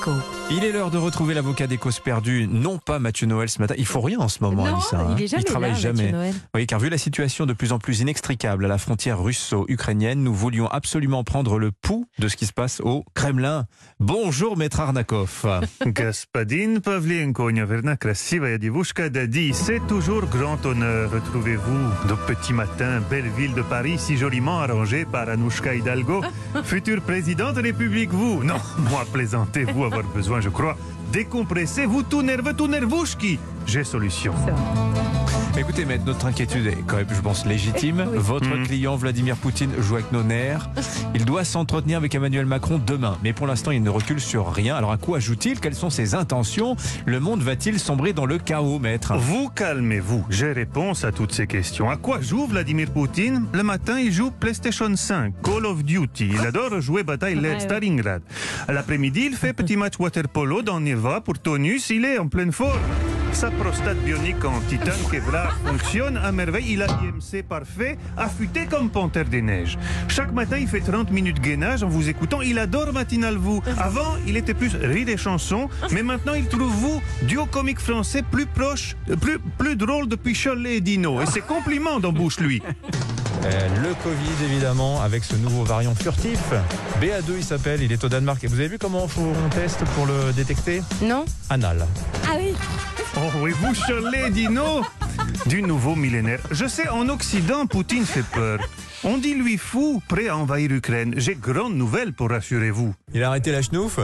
échos. Il est l'heure de retrouver l'avocat des causes perdues, non pas Mathieu Noël ce matin. Il faut rien en ce moment, Non, Anissa, il est jamais travaille là, jamais. Mathieu Noël. Oui, car vu la situation de plus en plus inextricable à la frontière russo-ukrainienne, nous voulions absolument prendre le pouls de ce qui se passe au Kremlin. Bonjour, maître Arnakov. Господин Pavlienko, наверное, красивая девушка Dadi, c'est toujours grand honneur. Retrouvez-vous de petit matin, belle ville de Paris, si joliment arrangée par Anouchka Hidalgo, future présidente de République, vous. Non, moi, plaisantez-vous avoir besoin, je crois. Décompressez-vous tout nervouchki. J'ai solution. Écoutez, maître, notre inquiétude est quand même, je pense, légitime. Oui. Votre client, Vladimir Poutine, joue avec nos nerfs. Il doit s'entretenir avec Emmanuel Macron demain. Mais pour l'instant, il ne recule sur rien. Alors à quoi joue-t-il? Quelles sont ses intentions? Le monde va-t-il sombrer dans le chaos, maître? Vous calmez-vous, j'ai réponse à toutes ces questions. À quoi joue Vladimir Poutine? Le matin, il joue PlayStation 5, Call of Duty. Il adore jouer bataille Ouais. Stalingrad. L'après-midi, il fait petit match water polo dans Neva pour tonus. Il est en pleine forme. Sa prostate bionique en titane Kevlar fonctionne à merveille. Il a l'IMC parfait, affûté comme panthère des neiges. Chaque matin, il fait 30 minutes gainage en vous écoutant. Il adore Matinal Vous. Avant, il était plus rire des chansons, mais maintenant, il trouve vous, duo comique français, plus proche, plus drôle depuis Cholet et Dino. Et ses compliments d'embauche, lui. Le Covid, évidemment, avec ce nouveau variant furtif. BA2, il s'appelle, il est au Danemark. Et vous avez vu comment on teste pour le détecter? Non? Anal. Ah oui. Oh, et vous, Cholet et Dino? Du nouveau millénaire. Je sais, en Occident, Poutine fait peur. On dit lui fou, prêt à envahir l'Ukraine. J'ai grande nouvelle pour rassurer-vous. Il a arrêté la chenouf?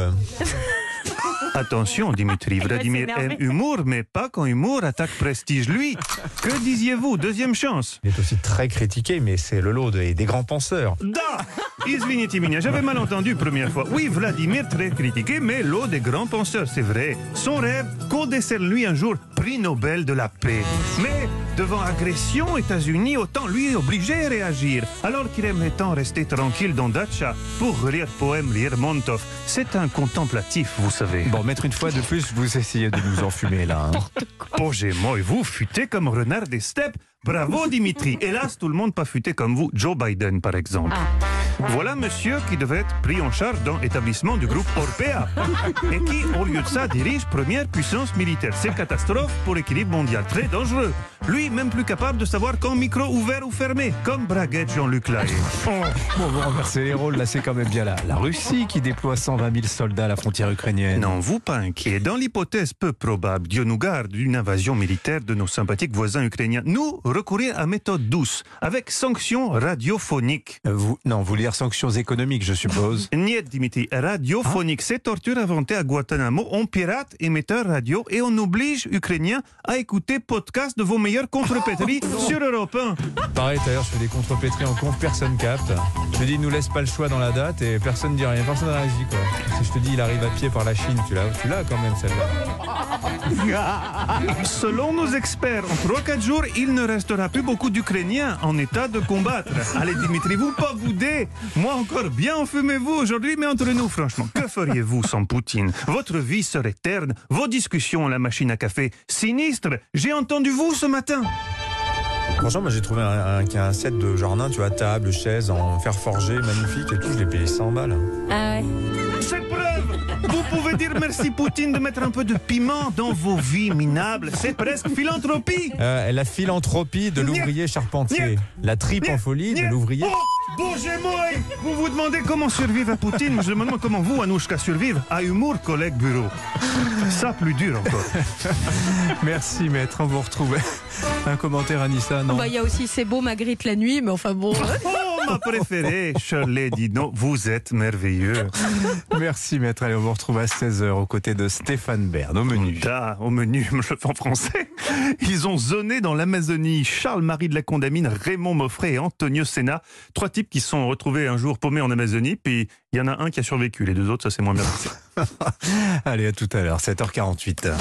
Attention, Dimitri, Vladimir s'énerver. aime humour, mais pas quand humour attaque prestige. Lui, que disiez-vous? Deuxième chance. Il est aussi très critiqué, mais c'est le lot des grands penseurs. Da! Извините меня, j'avais mal entendu première fois. Oui, Vladimir très critiqué, mais l'eau des grands penseurs, c'est vrai. Son rêve, qu'on décerne lui un jour prix Nobel de la paix. Mais devant agression États-Unis, autant lui obligé à réagir. Alors qu'il aimerait tant rester tranquille dans Dacha pour lire poème Lermontov. C'est un contemplatif, vous savez. Bon, maître, une fois de plus, vous essayez de nous enfumer, là. Projet moi et vous, futé comme renard des steppes. Bravo Dimitri. Hélas, tout le monde pas futé comme vous. Joe Biden, par exemple. Voilà monsieur qui devait être pris en charge dans l'établissement du groupe Orpea et qui, au lieu de ça, dirige première puissance militaire. C'est catastrophe pour l'équilibre mondial. Très dangereux. Lui, même plus capable de savoir quand micro ouvert ou fermé, comme Braguette Jean-Luc Lahaye. Bon, vous renversez les rôles, là, c'est quand même bien la Russie qui déploie 120 000 soldats à la frontière ukrainienne. Non, vous pas inquiet. Dans l'hypothèse peu probable, Dieu nous garde, d'une invasion militaire de nos sympathiques voisins ukrainiens, nous recourir à méthode douce, avec sanctions radiophoniques. Vous lire sanctions économiques, je suppose. Niet, Dimitri, radiophonique. Ces tortures inventées à Guantanamo, on pirate émetteur radio et on oblige Ukrainiens à écouter podcast de vos meilleures contrepétries sur Europe 1. Pareil, d'ailleurs, je fais des contrepétries en conf, personne capte. Je te dis, nous laisse pas le choix dans la date et personne dit rien, personne réagit, quoi. Si je te dis, il arrive à pied par la Chine, tu l'as quand même, celle-là. Selon nos experts, en 3-4 jours, il ne restera plus beaucoup d'Ukrainiens en état de combattre. Allez, Dimitri, vous pas bouder. Moi encore bien enfumez-vous aujourd'hui, mais entre nous, franchement, que feriez-vous sans Poutine? Votre vie serait terne, vos discussions à la machine à café, sinistre. J'ai entendu vous ce matin. Franchement, moi j'ai trouvé un set de jardin, tu vois, table, chaise en fer forgé, magnifique et tout, je l'ai payé 100 balles. Ah ouais. C'est preuve. Vous pouvez dire merci Poutine de mettre un peu de piment dans vos vies minables. C'est presque philanthropie. La philanthropie de l'ouvrier charpentier. La tripe en folie de l'ouvrier. Oh, bougez-moi. Vous vous demandez comment survivre à Poutine. Je me demande comment vous, Anouchka, survivre à humour, collègue bureau. Ça, plus dur encore. Merci maître, on vous retrouve. Un commentaire, Anissa, non? Il y a aussi C'est beau Magritte la nuit, mais enfin bon. Oh, ma préférée, Cholet Dino, vous êtes merveilleux. Merci maître, allez, on vous retrouve à 16h aux côtés de Stéphane Bern au menu. Au menu, je le fais en français. Ils ont zoné dans l'Amazonie. Charles-Marie de la Condamine, Raymond Moffret et Antonio Senna. 3 types qui se sont retrouvés un jour paumés en Amazonie. Puis il y en a un qui a survécu. Les 2 autres, ça c'est moins bien passé. Allez, à tout à l'heure, 7h48.